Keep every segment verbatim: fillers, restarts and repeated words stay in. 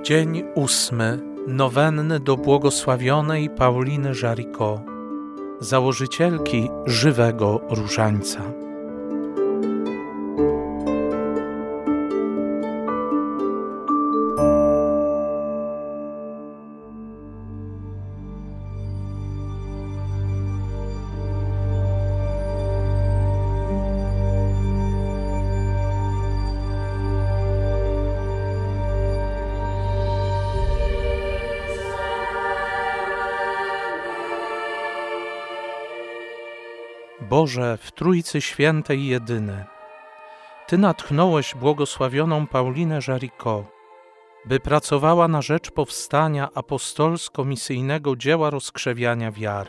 Dzień ósmy. Nowenny do błogosławionej Pauliny Jaricot, założycielki żywego różańca. Boże, w Trójcy Świętej jedyny, Ty natchnąłeś błogosławioną Paulinę Jaricot, by pracowała na rzecz powstania apostolsko-misyjnego dzieła rozkrzewiania wiary.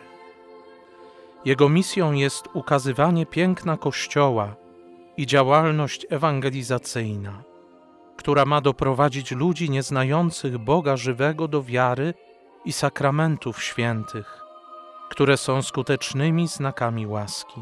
Jego misją jest ukazywanie piękna Kościoła i działalność ewangelizacyjna, która ma doprowadzić ludzi nieznających Boga żywego do wiary i sakramentów świętych, które są skutecznymi znakami łaski.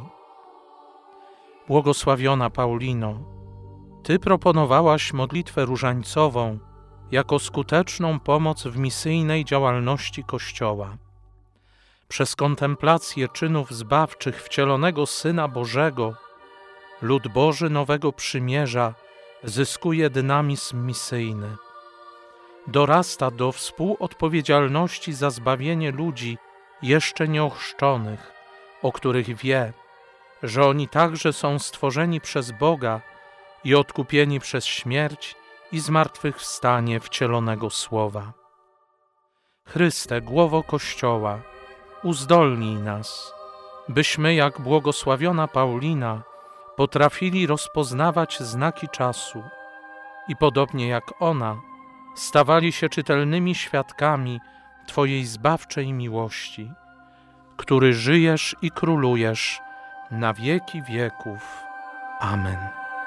Błogosławiona Paulino, Ty proponowałaś modlitwę różańcową jako skuteczną pomoc w misyjnej działalności Kościoła. Przez kontemplację czynów zbawczych wcielonego Syna Bożego, lud Boży Nowego Przymierza zyskuje dynamizm misyjny. Dorasta do współodpowiedzialności za zbawienie ludzi jeszcze nieochrzczonych, o których wie, że oni także są stworzeni przez Boga i odkupieni przez śmierć i zmartwychwstanie wcielonego Słowa. Chryste, głowo Kościoła, uzdolnij nas, byśmy jak błogosławiona Paulina potrafili rozpoznawać znaki czasu i podobnie jak ona stawali się czytelnymi świadkami Twojej zbawczej miłości, który żyjesz i królujesz na wieki wieków. Amen.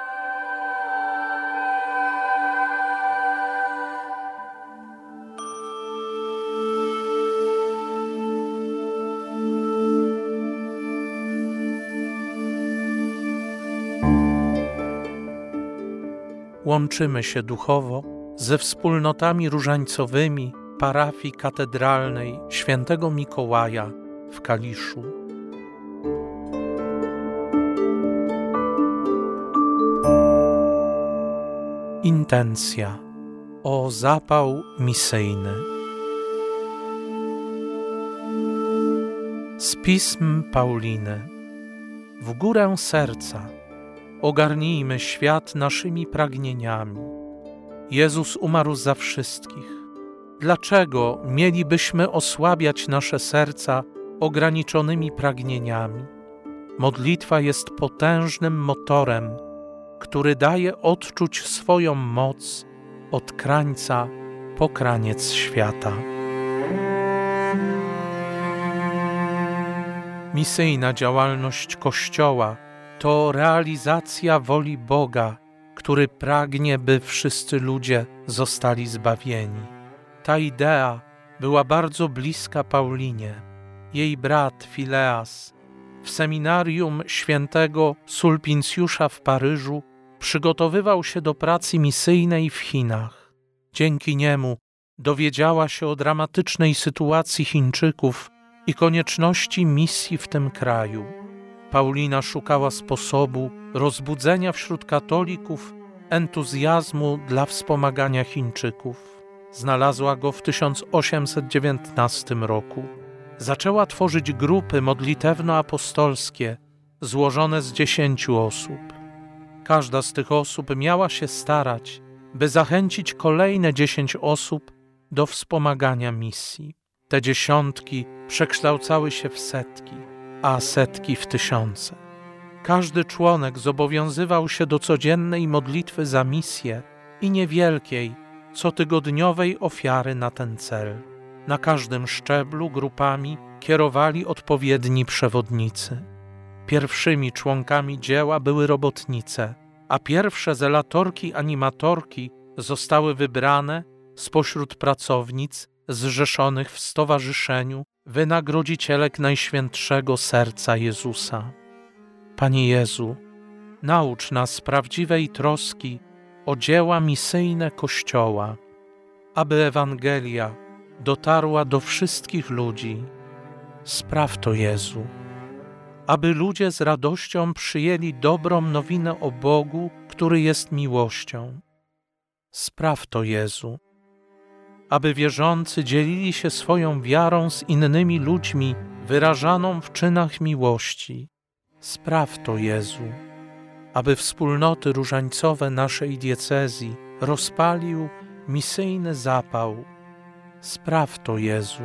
Łączymy się duchowo ze wspólnotami różańcowymi parafii katedralnej Świętego Mikołaja w Kaliszu. Intencja. O zapał misyjny. Z pism Pauliny. W górę serca ogarnijmy świat naszymi pragnieniami. Jezus umarł za wszystkich. Dlaczego mielibyśmy osłabiać nasze serca ograniczonymi pragnieniami? Modlitwa jest potężnym motorem, który daje odczuć swoją moc od krańca po kraniec świata. Misyjna działalność Kościoła to realizacja woli Boga, który pragnie, by wszyscy ludzie zostali zbawieni. Ta idea była bardzo bliska Paulinie. Jej brat Fileas w seminarium świętego Sulpincjusza w Paryżu przygotowywał się do pracy misyjnej w Chinach. Dzięki niemu dowiedziała się o dramatycznej sytuacji Chińczyków i konieczności misji w tym kraju. Paulina szukała sposobu rozbudzenia wśród katolików entuzjazmu dla wspomagania Chińczyków. Znalazła go w tysiąc osiemset dziewiętnastym roku. Zaczęła tworzyć grupy modlitewno-apostolskie złożone z dziesięciu osób. Każda z tych osób miała się starać, by zachęcić kolejne dziesięć osób do wspomagania misji. Te dziesiątki przekształcały się w setki, a setki w tysiące. Każdy członek zobowiązywał się do codziennej modlitwy za misję i niewielkiej, cotygodniowej ofiary na ten cel. Na każdym szczeblu grupami kierowali odpowiedni przewodnicy. Pierwszymi członkami dzieła były robotnice, a pierwsze zelatorki animatorki zostały wybrane spośród pracownic zrzeszonych w Stowarzyszeniu Wynagrodzicielek Najświętszego Serca Jezusa. Panie Jezu, naucz nas prawdziwej troski o dzieła misyjne Kościoła, aby Ewangelia dotarła do wszystkich ludzi. Spraw to, Jezu, aby ludzie z radością przyjęli dobrą nowinę o Bogu, który jest miłością. Spraw to, Jezu, aby wierzący dzielili się swoją wiarą z innymi ludźmi wyrażaną w czynach miłości. Spraw to, Jezu, aby wspólnoty różańcowe naszej diecezji rozpalił misyjny zapał. Spraw to, Jezu.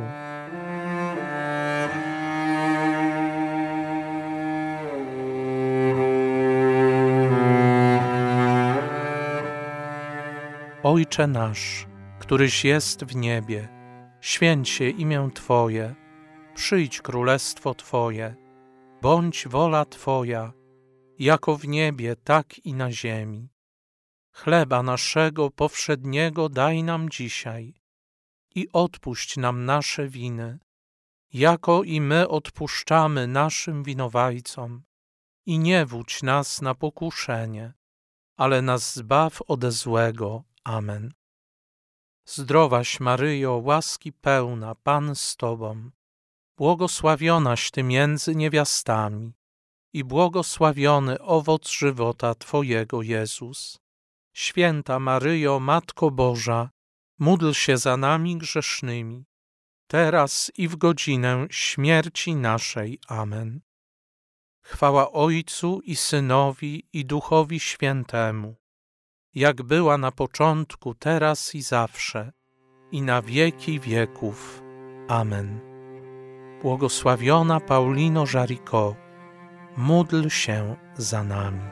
Ojcze nasz, któryś jest w niebie, święć się imię Twoje, przyjdź królestwo Twoje, bądź wola Twoja, jako w niebie, tak i na ziemi. Chleba naszego powszedniego daj nam dzisiaj i odpuść nam nasze winy, jako i my odpuszczamy naszym winowajcom. I nie wódź nas na pokuszenie, ale nas zbaw ode złego. Amen. Zdrowaś Maryjo, łaski pełna, Pan z Tobą, błogosławionaś Ty między niewiastami i błogosławiony owoc żywota Twojego, Jezus. Święta Maryjo, Matko Boża, módl się za nami grzesznymi, teraz i w godzinę śmierci naszej. Amen. Chwała Ojcu i Synowi i Duchowi Świętemu, jak była na początku, teraz i zawsze, i na wieki wieków. Amen. Błogosławiona Paulino Jaricot, módl się za nami.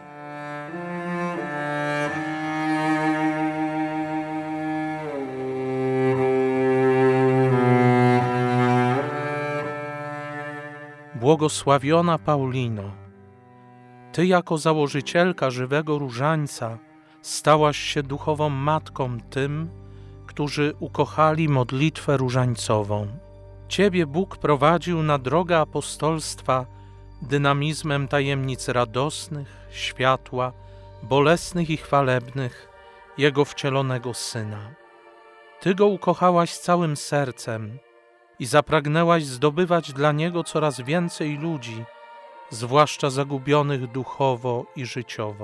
Błogosławiona Paulino, Ty jako założycielka żywego różańca stałaś się duchową matką tym, którzy ukochali modlitwę różańcową. Ciebie Bóg prowadził na drogę apostolstwa dynamizmem tajemnic radosnych, światła, bolesnych i chwalebnych Jego wcielonego Syna. Ty Go ukochałaś całym sercem i zapragnęłaś zdobywać dla Niego coraz więcej ludzi, zwłaszcza zagubionych duchowo i życiowo.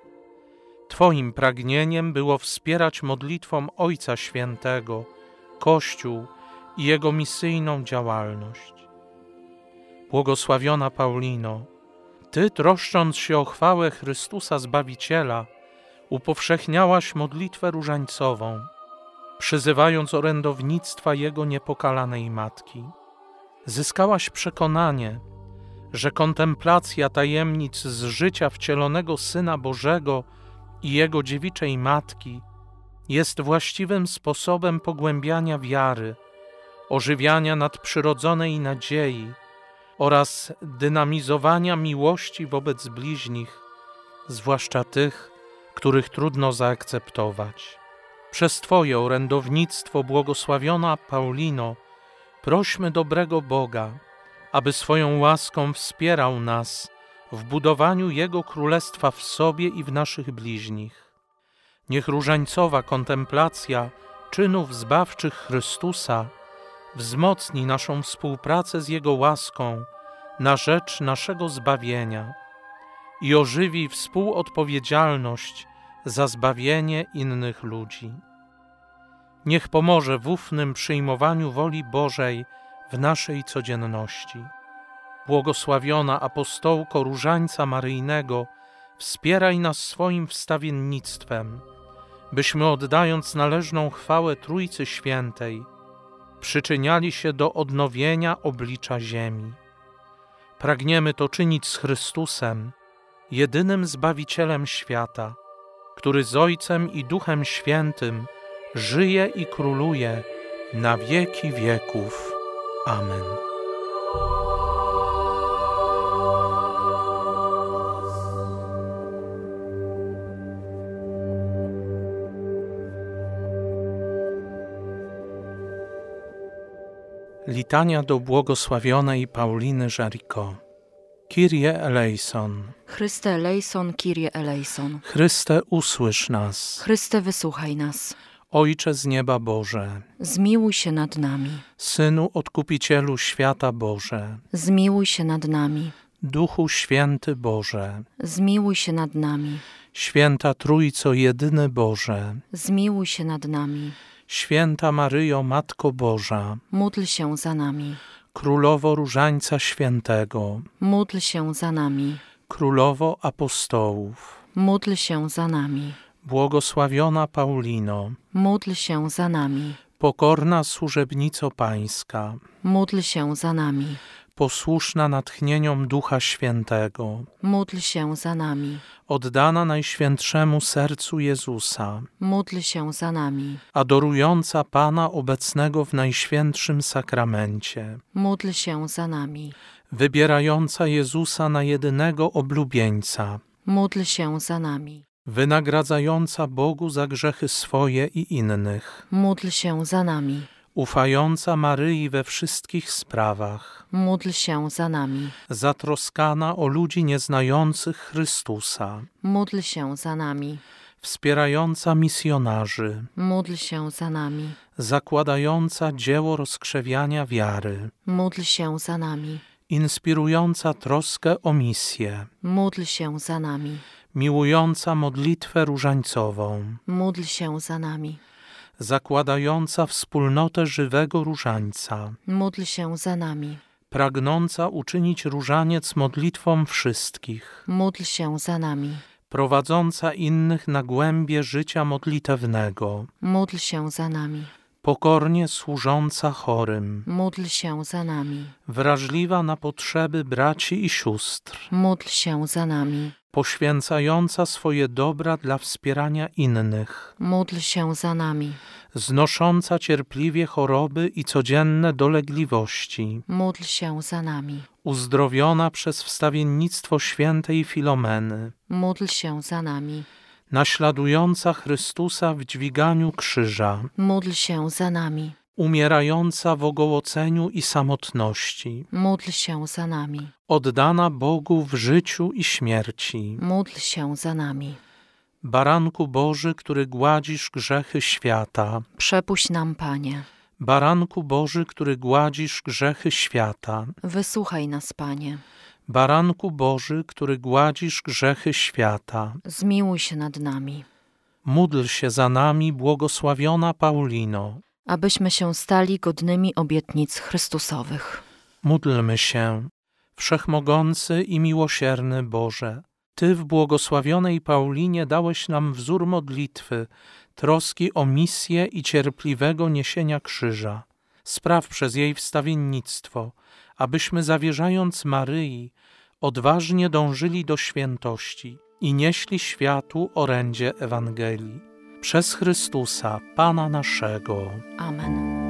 Twoim pragnieniem było wspierać modlitwą Ojca Świętego Kościół i jego misyjną działalność. Błogosławiona Paulino, Ty, troszcząc się o chwałę Chrystusa Zbawiciela, upowszechniałaś modlitwę różańcową, przyzywając orędownictwa Jego niepokalanej Matki. Zyskałaś przekonanie, że kontemplacja tajemnic z życia wcielonego Syna Bożego i Jego dziewiczej Matki jest właściwym sposobem pogłębiania wiary, ożywiania nadprzyrodzonej nadziei oraz dynamizowania miłości wobec bliźnich, zwłaszcza tych, których trudno zaakceptować. Przez Twoje orędownictwo, błogosławiona Paulino, prośmy dobrego Boga, aby swoją łaską wspierał nas w budowaniu Jego Królestwa w sobie i w naszych bliźnich. Niech różańcowa kontemplacja czynów zbawczych Chrystusa wzmocni naszą współpracę z Jego łaską na rzecz naszego zbawienia i ożywi współodpowiedzialność za zbawienie innych ludzi. Niech pomoże w ufnym przyjmowaniu woli Bożej w naszej codzienności. Błogosławiona apostołko Różańca Maryjnego, wspieraj nas swoim wstawiennictwem, byśmy oddając należną chwałę Trójcy Świętej, przyczyniali się do odnowienia oblicza ziemi. Pragniemy to czynić z Chrystusem, jedynym Zbawicielem świata, który z Ojcem i Duchem Świętym żyje i króluje na wieki wieków. Amen. Litania do błogosławionej Pauliny Jaricot. Kyrie eleison. Chryste eleison, Kyrie eleison. Chryste, usłysz nas. Chryste, wysłuchaj nas. Ojcze z nieba Boże, zmiłuj się nad nami. Synu Odkupicielu świata Boże, Zmiłuj się nad nami. Duchu Święty Boże, Zmiłuj się nad nami. Święta Trójco Jedyny Boże, Zmiłuj się nad nami. Święta Maryjo Matko Boża, Módl się za nami. Królowo Różańca Świętego, Módl się za nami. Królowo Apostołów, Módl się za nami. błogosławiona Paulino, Módl się za nami. pokorna służebnico Pańska, Módl się za nami. posłuszna natchnieniom Ducha Świętego, Módl się za nami. oddana Najświętszemu Sercu Jezusa, Módl się za nami. adorująca Pana obecnego w Najświętszym Sakramencie, Módl się za nami. wybierająca Jezusa na jedynego oblubieńca, Módl się za nami. wynagradzająca Bogu za grzechy swoje i innych, Módl się za nami. ufająca Maryi we wszystkich sprawach, Módl się za nami. zatroskana o ludzi nieznających Chrystusa, Módl się za nami. wspierająca misjonarzy, Módl się za nami. zakładająca dzieło rozkrzewiania wiary, Módl się za nami. inspirująca troskę o misję, Módl się za nami. miłująca modlitwę różańcową, Módl się za nami. zakładająca wspólnotę żywego różańca, Módl się za nami. pragnąca uczynić różaniec modlitwą wszystkich, Módl się za nami. prowadząca innych na głębie życia modlitewnego, Módl się za nami. pokornie służąca chorym, Módl się za nami. wrażliwa na potrzeby braci i sióstr, Módl się za nami. poświęcająca swoje dobra dla wspierania innych, Módl się za nami. znosząca cierpliwie choroby i codzienne dolegliwości, Módl się za nami. uzdrowiona przez wstawiennictwo świętej Filomeny, Módl się za nami. naśladująca Chrystusa w dźwiganiu krzyża, Módl się za nami. umierająca w ogołoceniu i samotności, Módl się za nami. oddana Bogu w życiu i śmierci, Módl się za nami. Baranku Boży, który gładzisz grzechy świata, Przepuść nam, Panie. Baranku Boży, który gładzisz grzechy świata, Wysłuchaj nas, Panie. Baranku Boży, który gładzisz grzechy świata, Zmiłuj się nad nami, módl się za nami, błogosławiona Paulino. abyśmy się stali godnymi obietnic Chrystusowych. Módlmy się, Wszechmogący i miłosierny Boże, Ty w błogosławionej Paulinie dałeś nam wzór modlitwy, troski o misję i cierpliwego niesienia krzyża. Spraw przez jej wstawiennictwo, abyśmy zawierzając Maryi, odważnie dążyli do świętości i nieśli światu orędzie Ewangelii. Przez Chrystusa, Pana naszego. Amen.